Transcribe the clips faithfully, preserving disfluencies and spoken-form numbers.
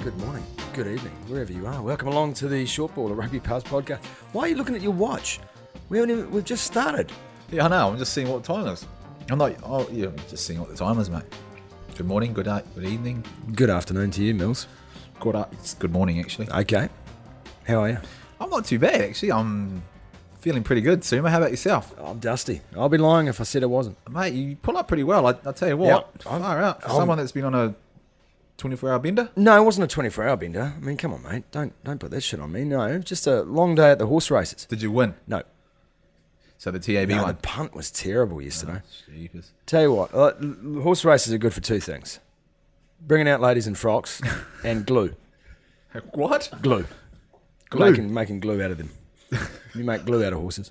good morning, good evening, wherever you are. Welcome along to the Short Ball, a Rugby Pals podcast. Why are you looking at your watch? We haven't even, we've just started. Yeah, I know. I'm just seeing what time it is. I'm like, oh, yeah, I'm just seeing what the time is, mate. Good morning, good night, good evening. Good afternoon to you, Mills. Good, it's good morning, actually. Okay. How are you? I'm not too bad, actually. I'm feeling pretty good, Suma. How about yourself? I'm dusty. I'll be lying if I said I wasn't. Mate, you pull up pretty well. I, I'll tell you what. Yep. Far out. For I'm- someone that's been on a twenty-four hour bender? No, it wasn't a twenty-four hour bender. I mean, come on, mate. Don't don't put that shit on me. No, just a long day at the horse races. Did you win? No. So the T A B No, the one? punt was terrible yesterday. Oh, jeepers. Tell you what, uh, l- horse races are good for two things. Bringing out ladies in frocks and glue. What? Glue. Glue? Making, making glue out of them. You make glue out of horses.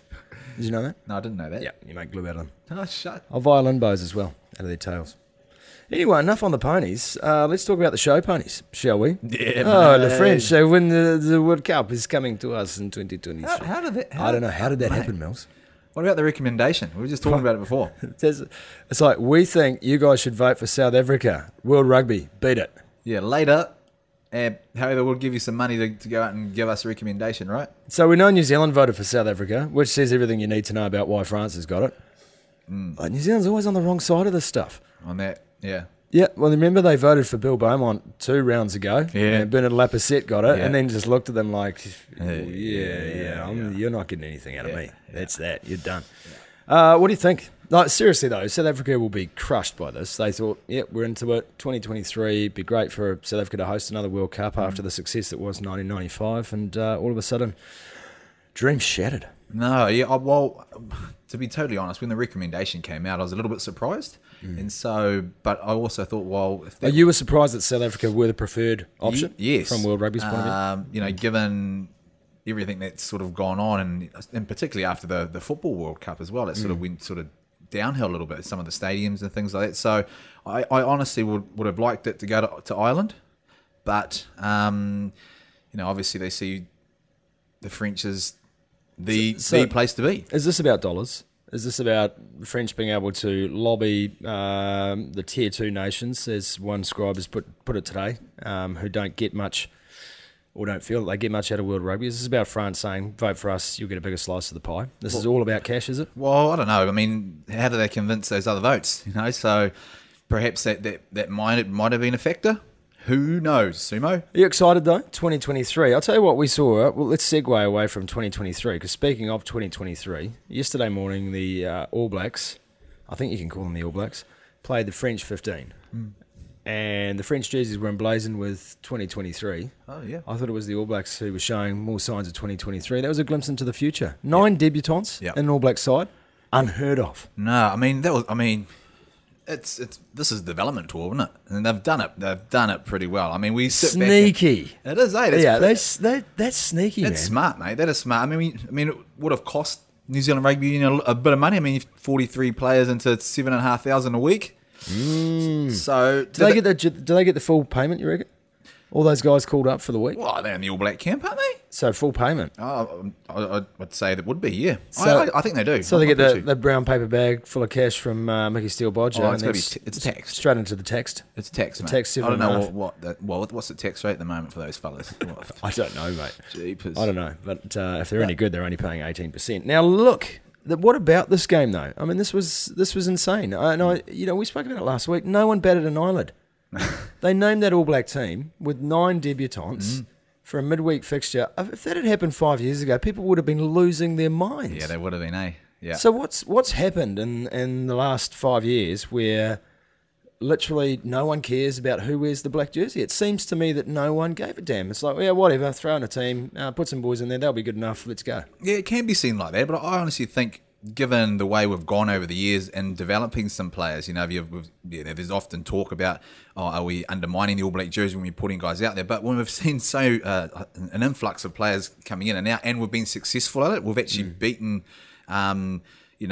Did you know that? No, I didn't know that. Yeah, you make glue out of them. Oh, shut. Oh, violin bows as well, out of their tails. Anyway, enough on the ponies. Uh, let's talk about the show ponies, shall we? Yeah, Oh, the mate. French. So when the, the World Cup is coming to us in twenty twenty-three. How, how did that how, I don't know. How did that mate, happen, Mills? What about the recommendation? We were just talking about it before. It's, it's like, we think you guys should vote for South Africa. World Rugby. Beat it. Yeah, later, uh, however, we'll give you some money to, to go out and give us a recommendation, right? So we know New Zealand voted for South Africa, which says everything you need to know about why France has got it. Mm. But New Zealand's always on the wrong side of this stuff. On that, yeah. Yeah, well, remember they voted for Bill Beaumont two rounds ago, Yeah. and Bernard Lapasset got it, Yeah. and then just looked at them like, yeah, Yeah, yeah, yeah, I'm, yeah. you're not getting anything out of Yeah, me. That's that. You're done. Uh, what do you think? Like, seriously, though, South Africa will be crushed by this. They thought, yeah, we're into it. twenty twenty-three, it'd be great for South Africa to host another World Cup Mm. after the success that was nineteen ninety-five, and uh, all of a sudden, dreams shattered. No, yeah, I- well, to be totally honest, when the recommendation came out, I was a little bit surprised. And so, but I also thought, well, if Are that, you were surprised that South Africa were the preferred option? Y- yes. From World Rugby's point of view? Um, you know, given everything that's sort of gone on, and, and particularly after the, the Football World Cup as well, it sort of went sort of downhill a little bit, some of the stadiums and things like that. So I, I honestly would, would have liked it to go to, to Ireland. But, um, you know, obviously they see the French as the, So- so- the place to be. Is this about dollars? Is this about the French being able to lobby um, the tier two nations, as one scribe has put put it today, um, who don't get much or don't feel that they get much out of World Rugby? Is this about France saying, vote for us, you'll get a bigger slice of the pie? This is all about cash, is it? Well, I don't know. I mean, how do they convince those other votes? You know, so perhaps that, that, that might might have been a factor. Who knows, Sumo? Are you excited though? twenty twenty-three. I'll tell you what we saw. Well, let's segue away from twenty twenty-three, because speaking of twenty twenty-three, yesterday morning the uh, All Blacks, I think you can call them the All Blacks, played the French fifteen. Mm. And the French jerseys were emblazoned with twenty twenty-three. Oh, yeah. I thought it was the All Blacks who were showing more signs of twenty twenty-three. That was a glimpse into the future. Nine debutants Yep. in an All Black side. Unheard of. No, I mean that was. I mean, it's it's this is development tour, isn't it? And they've done it. They've done it pretty well. I mean, we sit back and- Sneaky. it is, eh? That's yeah, pretty- that's, that, that's sneaky, that's man. smart, mate. That is smart. I mean, we, I mean, it would have cost New Zealand Rugby, you know, a bit of money. I mean, forty-three players into seven and a half thousand a week. Mm. So Do they get the do they get the full payment, you reckon? All those guys called up for the week? Well, they're in the All Black camp, aren't they? So full payment. Oh, I, I would say that would be, yeah. So- I, I, I think they do. So they I'm get not the, sure. the brown paper bag full of cash from uh, Mickey Steele Bodger. Oh, it's and gotta be then t- it's taxed. Straight into the text. It's tax, mate. tax I seven don't know and a what, half. what the, well, what's the tax rate at the moment for those fellas? What? I don't know, mate. Jeepers. I don't know. But uh, if they're any good, they're only paying eighteen percent. Now, look, the, what about this game, though? I mean, this was this was insane. I, and I, you know, we spoke about it last week. No one batted an eyelid. They named that All Black team with nine debutants Mm. for a midweek fixture. If that had happened five years ago, people would have been losing their minds. Yeah, they would have been, eh? Yeah. So what's what's happened in, in the last five years where literally no one cares about who wears the black jersey? It seems to me that no one gave a damn. It's like, yeah, whatever, throw in a team, uh, put some boys in there, they'll be good enough, let's go. Yeah, it can be seen like that, but I honestly think, given the way we've gone over the years in developing some players, you know, you've, we've, yeah, there's often talk about, oh, are we undermining the All Black jersey when we're putting guys out there? But when we've seen so uh, an influx of players coming in and out, and we've been successful at it, we've actually Mm. beaten, um, you know,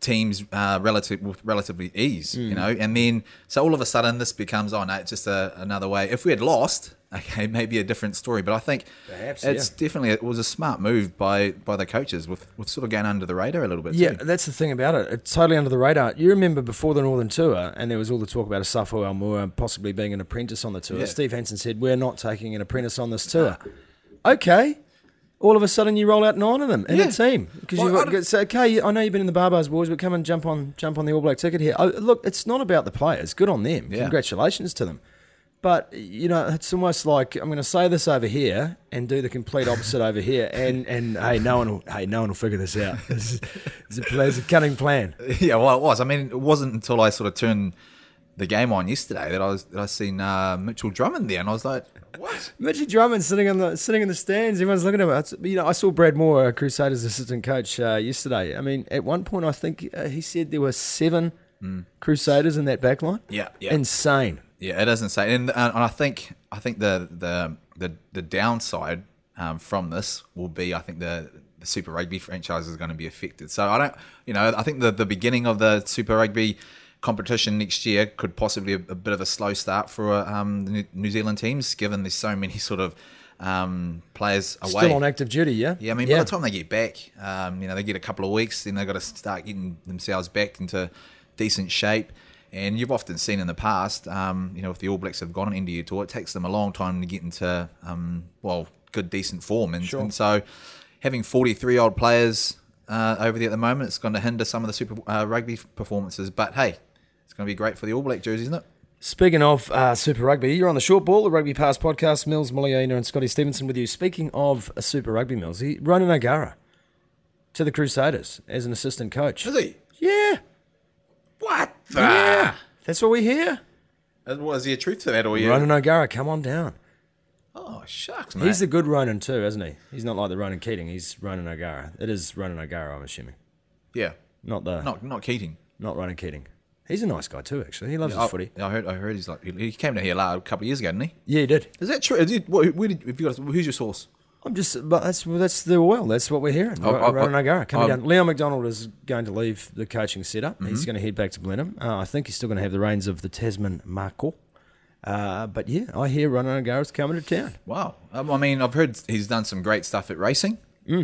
teams uh, relative with relatively ease, Mm. you know, and then so all of a sudden this becomes oh no, it's just a, another way. If we had lost, okay, maybe a different story. But I think Perhaps, it's yeah. definitely it was a smart move by by the coaches with, with sort of going under the radar a little bit. Yeah, too. that's the thing about it. It's totally under the radar. You remember before the Northern Tour, and there was all the talk about Asafo Almua possibly being an apprentice on the tour. Yeah. Steve Hansen said, we're not taking an apprentice on this tour. Okay. All of a sudden, you roll out nine of them in Yeah. a team because Well, you I don't- say, "Okay, I know you've been in the Barbars boys, but come and jump on, jump on the All Black ticket here." Oh, look, it's not about the players. Good on them. Yeah. Congratulations to them. But you know, it's almost like I'm going to say this over here and do the complete opposite over here, and and hey, no one, will, hey, no one will figure this out. It's, it's, a, it's a cunning plan. Yeah, well, it was. I mean, it wasn't until I sort of turned the game on yesterday that I was that I seen uh, Mitchell Drummond there, and I was like, "What?" Mitchie Drummond sitting in the sitting in the stands. Everyone's looking at him. It's, you know, I saw Brad Moore, uh, Crusaders assistant coach, uh, yesterday. I mean, at one point, I think uh, he said there were seven Mm. Crusaders in that back line. Yeah, yeah. Insane. Yeah, it doesn't say, and, and I think I think the the the, the downside um, from this will be I think the, the Super Rugby franchise is going to be affected. So I don't, you know, I think the the beginning of the Super Rugby competition next year could possibly be a, a bit of a slow start for um, the New- New Zealand teams, given there's so many sort of um, players away. Still on active duty, yeah. Yeah, I mean, by the time they get back, um, you know, they get a couple of weeks, then they've got to start getting themselves back into decent shape. And you've often seen in the past, um, you know, if the All Blacks have gone on an India tour, it takes them a long time to get into, um, well, good, decent form. And, Sure. and so having forty-three-year-old players uh, over there at the moment, it's going to hinder some of the Super uh, Rugby performances. But, hey, it's going to be great for the All Black jersey, isn't it? Speaking of uh, Super Rugby, you're on the Short Ball, the Rugby Pass podcast. Mills, Muliaina and Scotty Stevenson with you. Speaking of a Super Rugby, Mills, he, Ronan O'Gara to the Crusaders as an assistant coach. Is he? Yeah. What? Yeah. That's what we hear. Uh, Was there a truth to that? Or you? Ronan O'Gara, come on down. Oh, shucks, mate. He's the good Ronan too, isn't he? He's not like the Ronan Keating. He's Ronan O'Gara. It is Ronan O'Gara, I'm assuming. yeah. Not the not, Not, not Keating. Ronan Keating. He's a nice guy too, actually. He loves his I, footy. I heard. I heard he's like he came down here a couple of years ago, didn't he? Yeah, he did. Is that true? Is it, what, where did, if you got, who's your source? I'm just, but that's that's the oil. That's what we're hearing. I- I- Ronan O'Gara coming I- down. Leon McDonald is going to leave the coaching setup. Mm-hmm. He's going to head back to Blenheim. Uh, I think he's still going to have the reins of the Tasman Marco. Uh, but yeah, I hear Ronan O'Gara's coming to town. Wow. Um, I mean, I've heard he's done some great stuff at racing.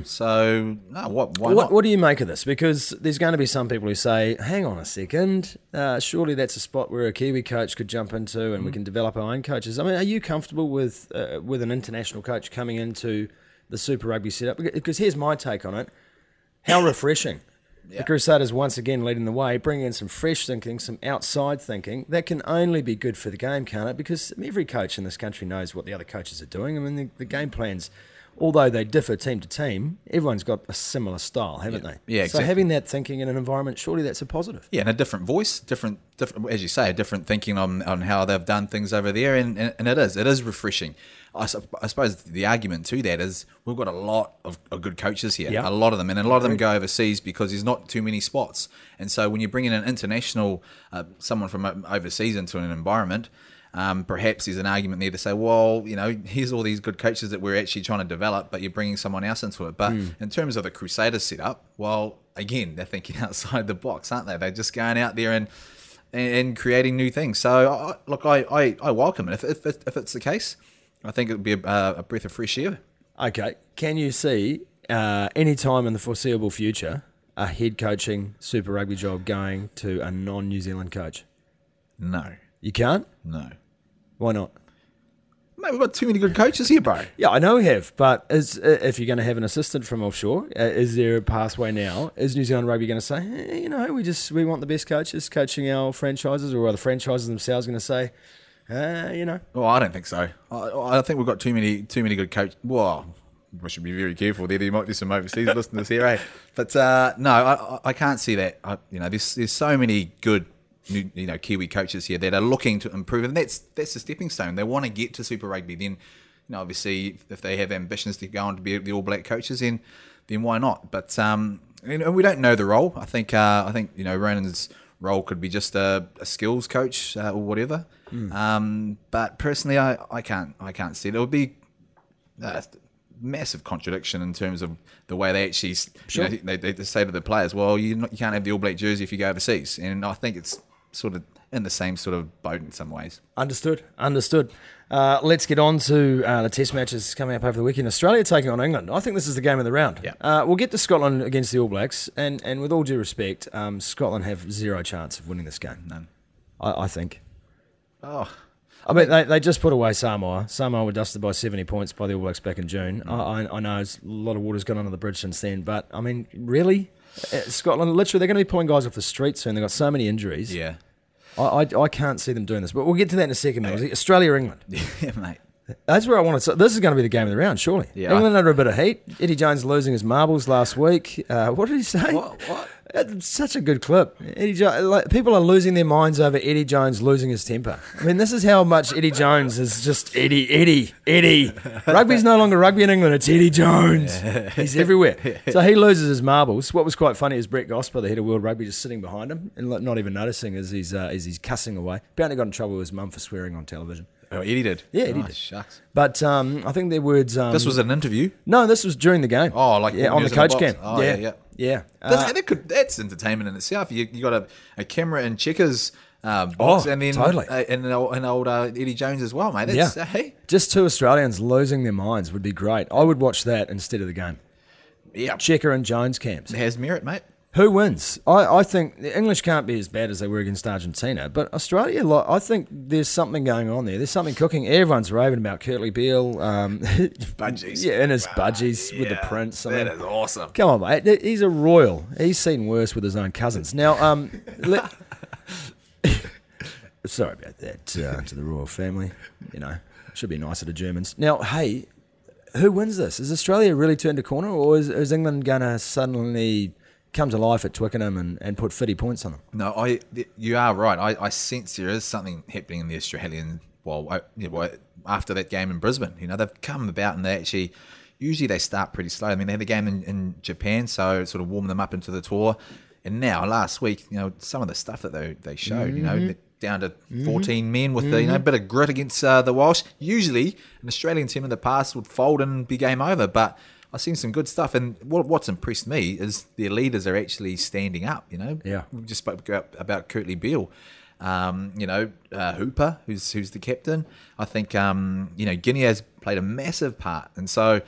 So, no, what? Why What, not? what do you make of this? Because there's going to be some people who say, hang on a second, uh, surely that's a spot where a Kiwi coach could jump into and we can develop our own coaches. I mean, are you comfortable with uh, with an international coach coming into the Super Rugby setup? Because here's my take on it. How refreshing. The Crusaders once again leading the way, bringing in some fresh thinking, some outside thinking. That can only be good for the game, can't it? Because every coach in this country knows what the other coaches are doing. I mean, the, the game plans, although they differ team to team, everyone's got a similar style, haven't Yeah. they? Yeah, So exactly. having that thinking in an environment, surely that's a positive. Yeah, and a different voice, different, different, as you say, different thinking on, on how they've done things over there, and, and, and it is, it is refreshing. I, sup- I suppose the argument to that is we've got a lot of, of good coaches here, Yeah. a lot of them, and a lot of them go overseas because there's not too many spots. And so when you bring in an international, uh, someone from o- overseas into an environment, um, perhaps there's an argument there to say, well, you know, here's all these good coaches that we're actually trying to develop, but you're bringing someone else into it. But in terms of the Crusaders setup, well, again, they're thinking outside the box, aren't they? They're just going out there and and, and creating new things. So, I, look, I, I, I welcome it. If, if, if it's the case, I think it would be a, a breath of fresh air. Okay. Can you see uh, any time in the foreseeable future a head coaching Super Rugby job going to a non-New Zealand coach? No, You can't? no. Why not? Mate, we've got too many good coaches here, bro. Yeah, I know we have, but is uh, if you're going to have an assistant from offshore, uh, is there a pathway now? Is New Zealand Rugby going to say, hey, you know, we just we want the best coaches coaching our franchises, or are the franchises themselves going to say, uh, you know, Well, I don't think so. I, I think we've got too many too many good coaches. Well, we should be very careful there. There might be some overseas listeners here, eh? But uh, no, I, I- I can't see that. I, you know, there's there's so many good, new, you know, Kiwi coaches here that are looking to improve, and that's that's a stepping stone. They want to get to Super Rugby. Then, you know, obviously, if they have ambitions to go on to be the All Black coaches, then then why not? But um, you know, we don't know the role. I think uh, I think you know Ronan's role could be just a, a skills coach uh, or whatever. Um, but personally, I, I can't I can't see it. It would be uh, massive contradiction in terms of the way they actually, Sure. you know, they, they say to the players, well, you not, you can't have the All Black jersey if you go overseas. And I think it's sort of in the same sort of boat in some ways. Understood. Understood. Uh, let's get on to uh, the test matches coming up over the weekend. Australia taking on England. I think this is the game of the round. Yeah. Uh, we'll get to Scotland against the All Blacks, and, and with all due respect, um, Scotland have zero chance of winning this game. None. I, I think. Oh, I mean, they, they just put away Samoa. Samoa were dusted by seventy points by the All Blacks back in June. I, I, I know it's, a lot of water's gone under the bridge since then, but, I mean, really? Uh, Scotland, literally, they're going to be pulling guys off the street soon. They've got so many injuries. yeah. I, I, I can't see them doing this, but we'll get to that in a second. Mate. Australia, England. Yeah, mate. That's where I want to. This is going to be the game of the round, surely. Yeah, England under a bit of heat. Eddie Jones losing his marbles last week. Uh, what did he say? What? What? It's such a good clip. Eddie jo- like, people are losing their minds over Eddie Jones losing his temper. I mean, this is how much Eddie Jones is just Eddie, Eddie, Eddie. Rugby's no longer rugby in England. It's Eddie Jones. He's everywhere. So he loses his marbles. What was quite funny is Brett Gosper, the head of World Rugby, just sitting behind him and not even noticing as he's uh, as he's cussing away. Apparently got in trouble with his mum for swearing on television. Oh, Eddie did? Yeah, Eddie oh, did. Shucks. But um, I think their words. Um, This was an interview? no, this was during the game. Oh, like yeah, on the news in coach box. cam. Oh, yeah, yeah, yeah. yeah. That's, Uh, that could, that's entertainment in itself. You, you got a, a camera in Checkers uh, box, Oh, and then totally. uh, and an old, an old uh, Eddie Jones as well, mate. That's, Yeah. uh, hey, just two Australians losing their minds would be great. I would watch that instead of the game. yeah, Checker and Jones camps. it has merit, mate. Who wins? I, I think the English can't be as bad as they were against Argentina, but Australia, like, I think there's something going on there. There's something cooking. Everyone's raving about Kurtley Beale. Um, Budgies. Yeah, and his budgies with the Yeah, Prince. I that mean, is awesome. come on, mate. He's a royal. He's seen worse with his own cousins. Now, um, let, sorry about that uh, to the royal family. You know, should be nicer to Germans. Now, hey, who wins this? Is Australia really turned a corner, or is, is England going to suddenly come to life at Twickenham and, and put fifty points on them? No, I. You are right. I, I sense there is something happening in the Australian. Well, I, yeah, well, after that game in Brisbane, you know, they've come about and they actually. Usually they start pretty slow. I mean, they had a game in, in Japan, so it sort of warmed them up into the tour. And now, last week, you know, some of the stuff that they they showed, mm-hmm. you know, down to fourteen mm-hmm. men with mm-hmm. the, you know, bit of grit against uh, the Welsh. Usually, an Australian team in the past would fold and be game over, but I've seen some good stuff. And what, what's impressed me is their leaders are actually standing up, you know. Yeah. We just spoke about, about Kurtley Beale. Um, you know, uh, Hooper, who's who's the captain. I think, um, you know, Guinea has played a massive part. And so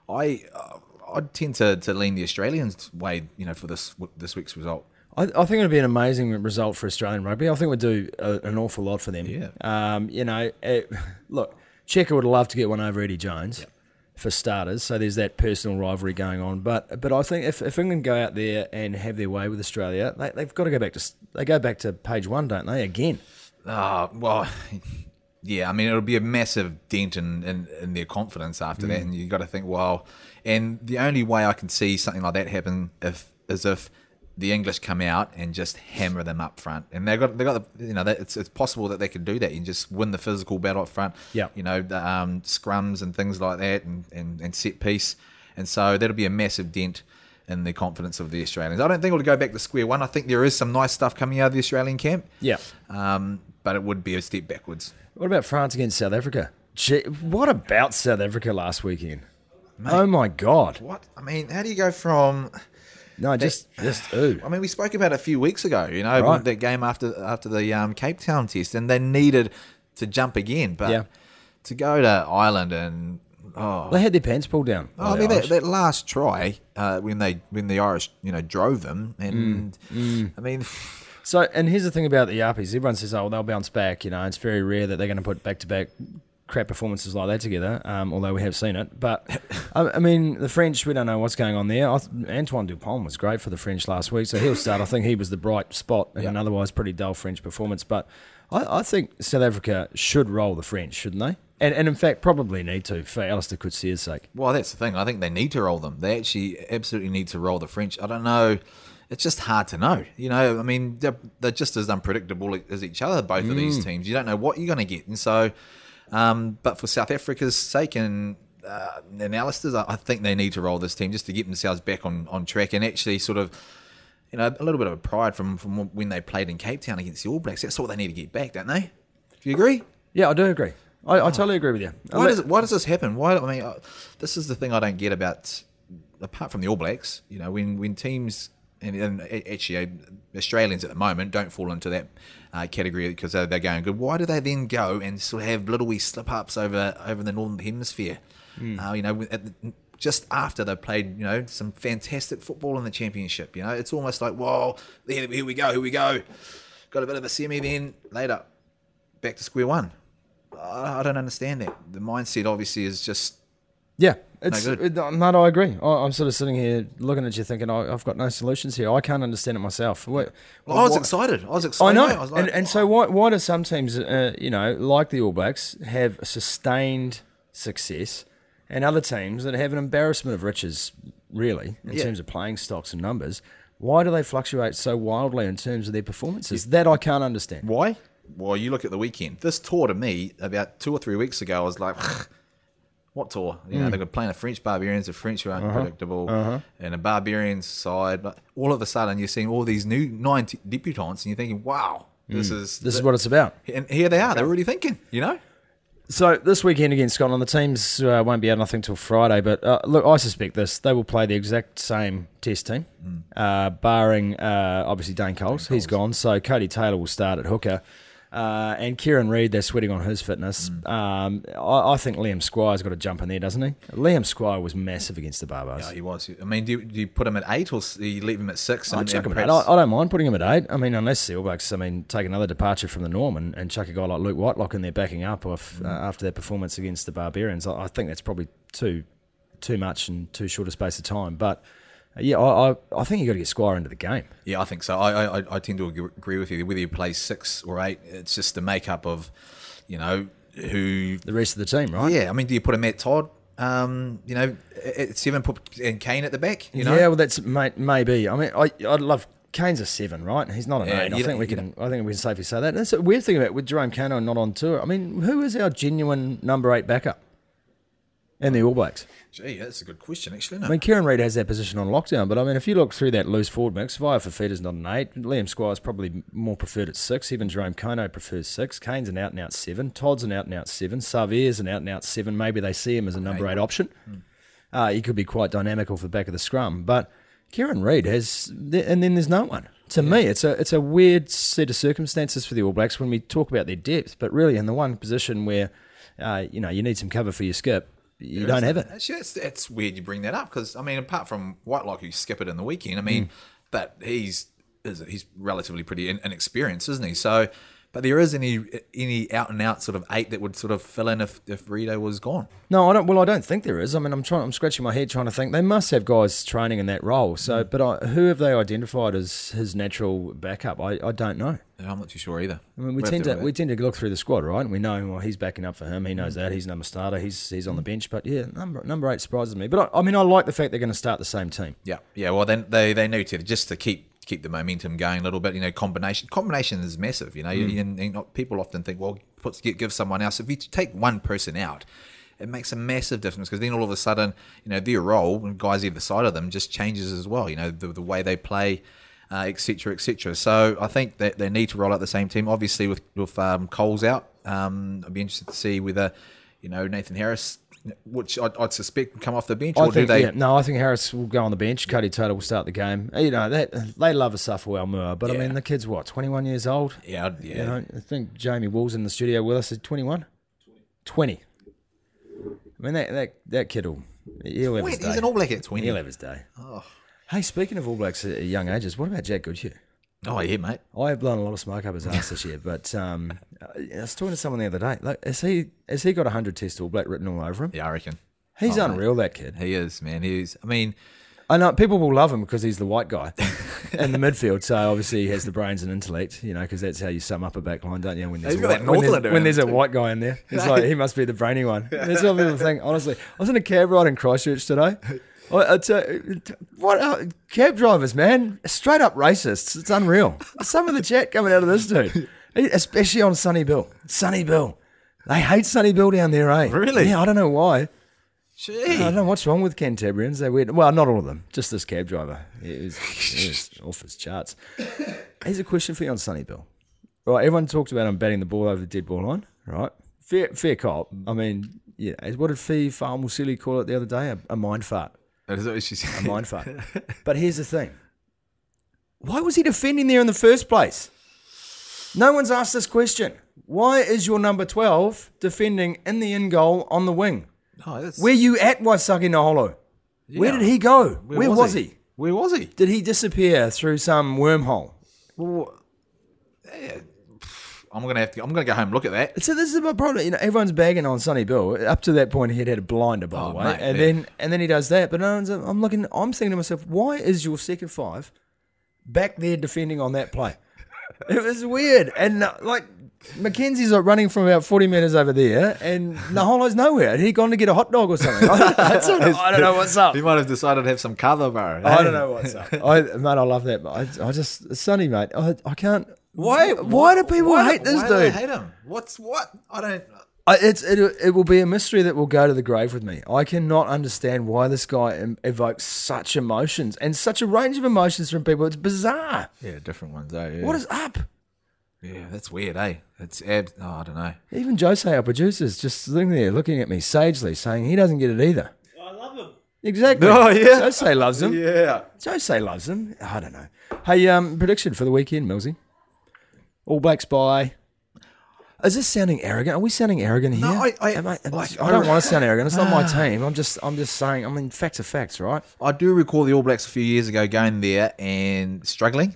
I uh, I tend to, to lean the Australians' way, you know, for this this week's result. I, I think it'd be an amazing result for Australian rugby. I think we'd do a, an awful lot for them. Yeah. Um, you know, it, look, Checker would love to get one over Eddie Jones. Yep. For starters, so there's that personal rivalry going on. But but I think if, if England go out there and have their way with Australia, they, they've got to go back to they go back to page one, don't they? Again. Uh, well, yeah. I mean, it'll be a massive dent in, in, in their confidence after mm. that, and you got to think, well. And the only way I can see something like that happen if is if the English come out and just hammer them up front, and they got they got the, you know that it's it's possible that they could do that. You just win the physical battle up front. Yeah, you know the um, scrums and things like that, and, and, and set piece, and so that'll be a massive dent in the confidence of the Australians. I don't think it'll go back to square one. I think there is some nice stuff coming out of the Australian camp. Yeah, um, but it would be a step backwards. What about France against South Africa? Gee, what about South Africa last weekend? Mate, oh my God! What I mean, how do you go from No, just just ooh. I mean, we spoke about it a few weeks ago, you know, Right. that game after after the um, Cape Town test, and they needed to jump again. But Yeah. to go to Ireland and oh, They had their pants pulled down. oh, I mean that, that last try uh, when they when the Irish you know drove them, and I mean, So, and here's the thing about the Yarpies. Everyone says, oh, they'll bounce back. You know, it's very rare that they're going to put back-to-back crap performances like that together, um, although we have seen it. But, I, I mean, the French, we don't know what's going on there. I th- Antoine Dupont was great for the French last week, so he'll start. I think he was the bright spot in Yeah. an otherwise pretty dull French performance. But I, I think South Africa should roll the French, shouldn't they? And, and in fact, probably need to, for Alistair Coetzee's sake. well, that's the thing. I think they need to roll them. They actually absolutely need to roll the French. I don't know. It's just hard to know. You know, I mean, they're, they're just as unpredictable as each other, both of these teams. You don't know what you're going to get. And so, um, but for South Africa's sake and, uh, and Alistair's, I I think they need to roll this team just to get themselves back on, on track and actually sort of, you know, a little bit of a pride from, from when they played in Cape Town against the All Blacks. That's what they need to get back, don't they? Do you agree? Yeah, I do agree. I, I totally agree with you. Why does why does this happen? Why I mean, uh, this is the thing I don't get about. Apart from the All Blacks, you know, when when teams and, and actually uh, Australians at the moment don't fall into that uh, category because they're, they're going good. Why do they then go and sort of have little wee slip ups over over the Northern Hemisphere? Mm. Uh, you know, at the, just after they played, you know, some fantastic football in the championship. You know, it's almost like, whoa, here, here we go, here we go. Got a bit of a semi, then later back to square one. I don't understand that. The mindset obviously is just yeah. It's no good. It, no, I agree. I, I'm sort of sitting here looking at you, thinking I, I've got no solutions here. I can't understand it myself. What, well, I was what, excited. I was excited. I know. I was like, and and so why why do some teams, uh, you know, like the All Blacks, have sustained success, and other teams that have an embarrassment of riches, really, in yeah. terms of playing stocks and numbers? Why do they fluctuate so wildly in terms of their performances? Yeah. That I can't understand. Why? Well, you look at the weekend. This tour to me, about two or three weeks ago, I was like, what tour? You know, mm. they were playing the French Barbarians, the French were unpredictable, uh-huh. and a Barbarians side. But all of a sudden, you're seeing all these new nine t- debutants, and you're thinking, wow, this mm. is... This the, is what it's about. And here they are. They're already thinking, you know? So this weekend against Scotland, the teams uh, won't be out, I think, till Friday. But uh, look, I suspect this. They will play the exact same test team, mm. uh, barring, uh, obviously, Dane Coles. Dane He's Coles. gone. So Cody Taylor will start at hooker. Uh, and Kieran Reid, they're sweating on his fitness. Mm. Um, I, I think Liam Squire's got to jump in there, doesn't he? Liam Squire was massive against the Barbars. Yeah, he was. I mean, do you, do you put him at eight or do you leave him at six? I chuck him at eight. I, I don't mind putting him at eight. I mean, unless the All Blacks, I mean, take another departure from the norm and, and chuck a guy like Luke Whitelock in there backing up off, mm. uh, after their performance against the Barbarians. I, I think that's probably too too much in too short a space of time. But yeah, I, I I think you got to get Squire into the game. Yeah, I think so. I, I I tend to agree with you. Whether you play six or eight, it's just the makeup of, you know, who the rest of the team, right? Yeah, I mean, do you put a Matt Todd, um, you know, at seven, put and Kane at the back? You know, yeah, well, that's may, maybe. I mean, I I'd love. Kane's a seven, right? He's not an yeah, eight. I think we can. I think we can safely say that. That's a weird thing about with Jerome Kano not on tour. I mean, who is our genuine number eight backup in the All Blacks? Gee, that's a good question, actually. No? I mean, Kieran Reid has that position on lockdown, but I mean, if you look through that loose forward mix, Via Fafita's not an eight. Liam Squire's probably more preferred at six. Even Jerome Kano prefers six. Kane's an out-and-out seven. Todd's an out-and-out seven. Savier's an out-and-out seven. Maybe they see him as a number okay. eight option. Mm. Uh, he could be quite dynamic off the back of the scrum, but Kieran Reid has, and then there's no one. To yeah. me, it's a it's a weird set of circumstances for the All Blacks when we talk about their depth, but really in the one position where, uh, you know, you need some cover for your skip, you there don't have it. Actually, it's, it's weird you bring that up because, I mean, apart from Whitelock, who skip it in the weekend, I mean, mm. but he's he's relatively pretty inexperienced, isn't he? So, but there is any any out and out sort of eight that would sort of fill in if if Rito was gone. No, I don't. Well, I don't think there is. I mean, I'm trying. I'm scratching my head trying to think. They must have guys training in that role. So, mm. but I, who have they identified as his natural backup? I, I don't know. Yeah, I'm not too sure either. I mean, we we'll tend to, to we tend to look through the squad, right? And we know well he's backing up for him. He knows mm. that he's number starter. He's he's on the bench. But yeah, number number eight surprises me. But I, I mean, I like the fact they're going to start the same team. Yeah, yeah. Well, then they they need to just to keep. keep the momentum going a little bit, you know, combination combination is massive, you know, mm. you, you know, people often think, well, put, give someone else. If you take one person out, it makes a massive difference because then all of a sudden, you know, their role, when guys either side of them, just changes as well, you know, the, the way they play, uh, et cetera, et cetera. So I think that they need to roll out the same team. Obviously, with, with um, Coles out, um, I'd be interested to see whether, you know, Nathan Harris, which I'd, I'd suspect can come off the bench, I or think, do they? Yeah, no, I think Harris will go on the bench. Cody Taylor will start the game. You know, they, they love a Safo Moore, but yeah. I mean, the kid's what, twenty-one years old? Yeah, yeah. You know, I think Jamie Wool's in the studio with us at twenty-one? twenty. I mean, that that, that kid will, he'll have his day. He's an All Black at twenty. He'll have his day. Oh. Hey, speaking of All Blacks at young ages, what about Jack Goodhue? Oh, yeah, mate. I have blown a lot of smoke up his ass this year, but um, I was talking to someone the other day. Like, has he has he got one hundred Test All Black written all over him? Yeah, I reckon. He's oh, unreal, mate. that kid. He is, man. He is. I mean, I know people will love him because he's the white guy in the midfield. So obviously he has the brains and intellect, you know, because that's how you sum up a back line, don't you? When there's, a white, when there's, when there's a white guy in there, it's like he must be the brainy one. That's what people think. Honestly, I was in a cab ride in Christchurch today. It's a, what uh, cab drivers, man? Straight up racists. It's unreal. Some of the chat coming out of this dude, especially on Sonny Bill. Sonny Bill. They hate Sonny Bill down there, eh? Really? Yeah, I don't know why. Gee. I don't know what's wrong with Cantabrians. They're weird. Well, not all of them. Just this cab driver. It was, it was off his charts. Here's a question for you on Sonny Bill. Right, everyone talked about him batting the ball over the dead ball line, right? fair, fair cop. I mean, yeah. What did Fee Farmusili call it the other day? A, a mind fart. That is what she said. A mind fart. But here's the thing. Why was he defending there in the first place? No one's asked this question. Why is your number twelve defending in the in goal on the wing? No, that's, Where you at, Waisake Naholo? yeah. Where did he go? Where, Where was, was he? he? Where was he? Did he disappear through some wormhole? Well, yeah, I'm gonna have to. I'm gonna go home and look at that. So this is my problem. You know, everyone's bagging on Sonny Bill. Up to that point, he'd had a blinder, by Oh, the way, mate, and yeah. then and then he does that. But no one's, I'm looking. I'm thinking to myself, why is your second five back there defending on that play? It was weird, and uh, like Mackenzie's like running from about forty metres over there, and Naholo's nowhere. Had he gone to get a hot dog or something? I don't, I don't know, I don't know what's up. He might have decided to have some cover, bro. I don't know what's up. I, mate, I love that. But I, I just Sonny, mate. I, I can't. Why? Why do people why, hate this why dude? Do they hate him. What's what? I don't. I, it's it, it will be a mystery that will go to the grave with me. I cannot understand why this guy em- evokes such emotions and such a range of emotions from people. It's bizarre. Yeah, different ones. Eh? Yeah. What is up? Yeah, that's weird, eh? It's ab. Oh, I don't know. Even Jose, our producer's just sitting there looking at me sagely, saying he doesn't get it either. I love him. Exactly. Oh, yeah. Jose loves him. Yeah. Jose loves him. I don't know. Hey, um, prediction for the weekend, Millsy. All Blacks by. Is this sounding arrogant? Are we sounding arrogant here? No, I- I- Am I, am I, like, I don't I- want to sound arrogant. It's not my team. I'm just, I'm just saying. I mean, facts are facts, right? I do recall the All Blacks a few years ago going there and struggling,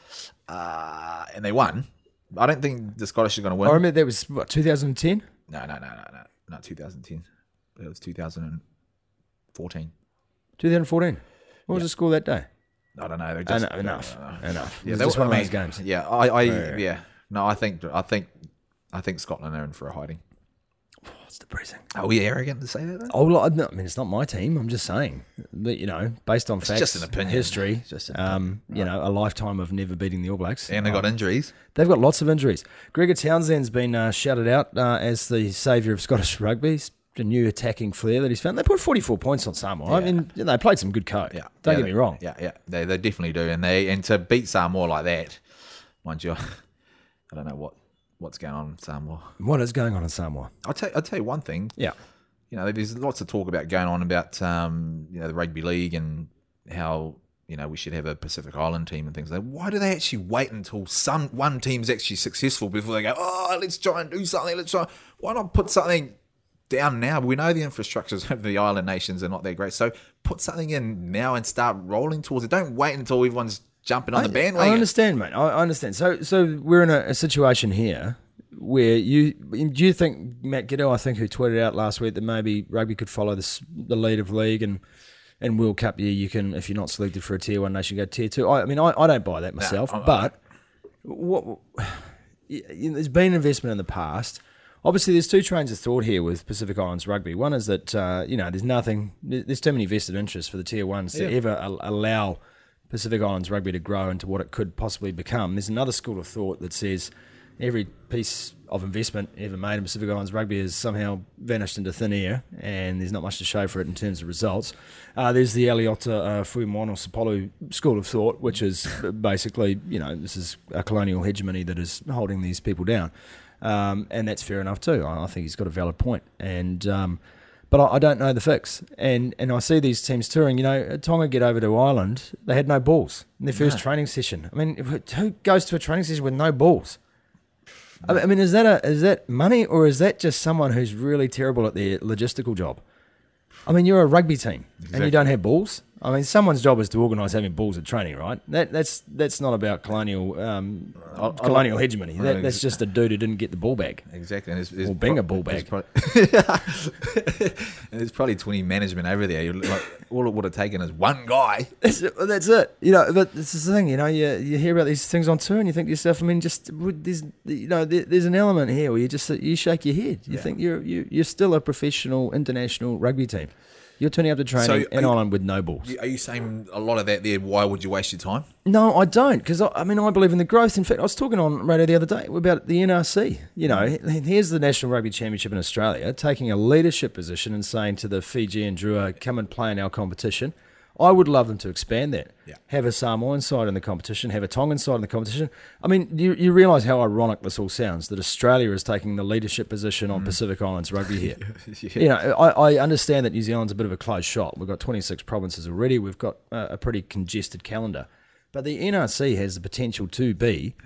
uh, and they won. I don't think the Scottish are going to win. I remember that was what two thousand ten. No, no, no, no, no, not two thousand ten. It was two thousand fourteen. twenty fourteen. What was the score that day? I don't know. They Oh, just, no, enough. Enough. Yeah, It was they just were- one of I those mean, games. Yeah, I, I yeah. yeah. No, I think, I think, I think Scotland are in for a hiding. Oh, it's depressing. Are we arrogant to say that? Though? Oh, well, I no, I mean, it's not my team. I'm just saying that, you know, based on facts, just an opinion. history, Just an um, you know, a lifetime of never beating the All Blacks. And they got injuries. They've got lots of injuries. Gregor Townsend's been uh, shouted out uh, as the saviour of Scottish rugby. He's the new attacking flair that he's found. They put forty-four points on Samoa. I Yeah. mean, you know, they played some good code. Yeah, Don't yeah, get they- me wrong. Yeah, yeah, they they definitely do, and they and to beat Samoa like that, mind you, I don't know what what's going on in Samoa. What is going on in Samoa? I'll tell I'll tell you one thing. Yeah. You know, there's lots of talk about going on about um, you know the rugby league and how you know we should have a Pacific Island team and things like that. Why do they actually wait until some one team's actually successful before they go? Oh, let's try and do something. Let's try. Why not put something down now? We know the infrastructures of the island nations are not that great, so put something in now and start rolling towards it. Don't wait until everyone's jumping on the bandwagon. I understand, mate. I I understand. So, so we're in a, a situation here where you do you think Matt Giddo, I think, who tweeted out last week that maybe rugby could follow this the lead of league and and World Cup year you can, if you're not selected for a tier one nation, go tier two. I, I mean, I, I don't buy that myself, I'm- but what you know, there's been investment in the past. Obviously, there's two trains of thought here with Pacific Islands rugby. One is that uh, you know there's nothing, there's too many vested interests for the tier ones to Yeah. ever al- allow Pacific Islands rugby to grow into what it could possibly become. There's another school of thought that says every piece of investment ever made in Pacific Islands rugby has somehow vanished into thin air, and there's not much to show for it in terms of results. Uh, there's the Aliota uh, Fuimono Sapolu school of thought, which is basically, you know, this is a colonial hegemony that is holding these people down. Um, and that's fair enough too. I I think he's got a valid point. And um, but I, I don't know the fix. And and I see these teams touring. You know, Tonga get over to Ireland, they had no balls in their first No. training session. I mean, who goes to a training session with no balls? I I mean, is that a is that money, or is that just someone who's really terrible at their logistical job? I mean, you're a rugby team and Exactly. you don't have balls. I mean, someone's job is to organise having balls at training, right? That that's that's not about colonial um, I- I colonial like- hegemony. I That, like- that's just a dude who didn't get the ball bag. Exactly, and it's, it's Or being a pro- ball it's bag. pro- and there's probably twenty management over there. You're like, all it would have taken is one guy. That's, that's it. You know, but this is the thing. You know, you you hear about these things on tour, and you think to yourself, I mean, just would- there's you know there, there's an element here where you just you shake your head. You Yeah. think you're you, you're still a professional international rugby team. You're turning up to training So, in are you- Ireland with no balls. Are you saying a lot of that there? Why would you waste your time? No, I don't, because I, I mean I believe in the growth. In fact, I was talking on radio the other day about the N R C. You know, here's the National Rugby Championship in Australia taking a leadership position and saying to the Fiji and Drua, come and play in our competition. I would love them to expand that. Yeah. Have a Samoan side in the competition, have a Tongan side in the competition. I mean, you, you realise how ironic this all sounds, that Australia is taking the leadership position on mm. Pacific Islands rugby here. yeah. You know, I, I understand that New Zealand's a bit of a closed shop. We've got twenty-six provinces already. We've got a, a pretty congested calendar. But the N R C has the potential to be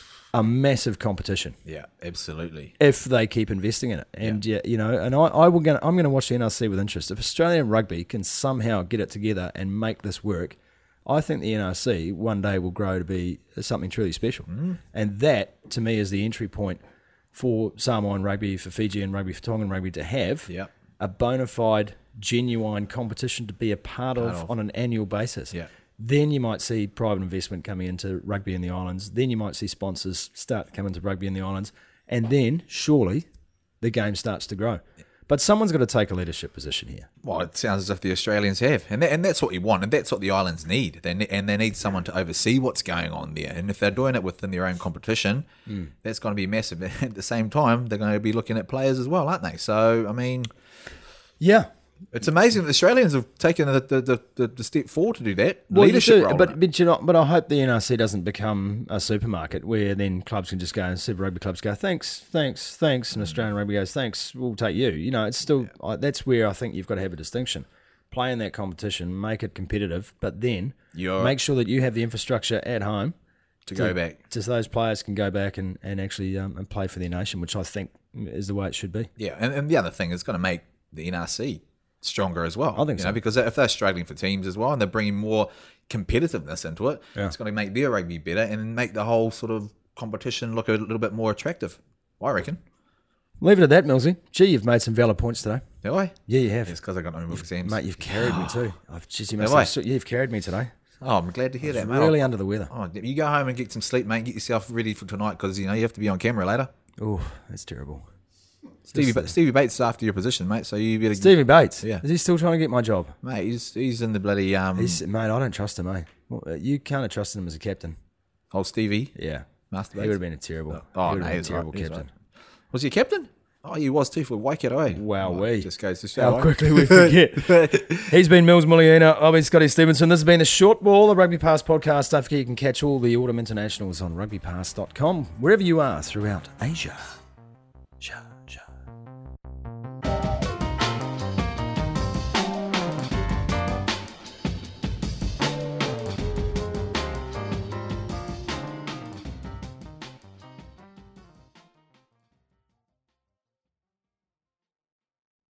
a massive competition. Yeah, absolutely. If they keep investing in it. And, yeah. Yeah, you know, and I, I will gonna, I'm going to watch the N R C with interest. If Australian rugby can somehow get it together and make this work, I think the N R C one day will grow to be something truly special. Mm. And that, to me, is the entry point for Samoan rugby, for Fijian rugby, for Tongan rugby to have yep. a bona fide, genuine competition to be a part, part of, of on an annual basis. Yeah. Then you might see private investment coming into rugby in the islands. Then you might see sponsors start coming to rugby in the islands. And then, surely, the game starts to grow. But someone's got to take a leadership position here. Well, it sounds as if the Australians have. And that, and that's what you want. And that's what the islands need. They ne- and they need someone to oversee what's going on there. And if they're doing it within their own competition, mm. that's going to be massive. At the same time, they're going to be looking at players as well, aren't they? So, I mean... Yeah. It's amazing that the Australians have taken the, the, the, the step forward to do that. Well, leadership you do, role. But, but, you know, but I hope the N R C doesn't become a supermarket where then clubs can just go and Super Rugby clubs go, thanks, thanks, thanks, and Australian Rugby goes, thanks, we'll take you. You know, it's still, yeah. I, that's where I think you've got to have a distinction. Play in that competition, make it competitive, but then You're, make sure that you have the infrastructure at home to, to go back. Just those players can go back and, and actually um, and play for their nation, which I think is the way it should be. Yeah, and, and the other thing is going to make the N R C stronger as well. I think you so. Know, because if they're struggling for teams as well and they're bringing more competitiveness into it, yeah. it's going to make their rugby better and make the whole sort of competition look a little bit more attractive, I reckon. Leave it at that, Millsy. Gee, you've made some valid points today. Have I? Yeah, you have. It's because I got no more exams. Mate, you've carried me too. I've, geez, you must have have, so, you've carried me today. Oh, I'm glad to hear that, mate. Really under the weather. Oh, you go home and get some sleep, mate. Get yourself ready for tonight because you know you have to be on camera later. Oh, that's terrible. Stevie, ba- Stevie Bates is after your position, mate. So you better. Stevie Bates. Yeah. Is he still trying to get my job? Mate, he's he's in the bloody um. He's, mate, I don't trust him, mate. Well, you can't have trusted him as a captain. Old Stevie. Yeah. Master Bates. He would have been a terrible. Oh, he would no, have been a he's terrible right, captain. Right. Was he a captain? Oh, he was too for Waikato, eh? Wow, oh, we just goes to show how quickly we forget. He's been Mills Muliaina. I've been Scotty Stevenson. This has been the Short Ball, the Rugby Pass podcast. Don't forget you can catch all the Autumn Internationals on rugby pass dot com wherever you are throughout Asia. Asia.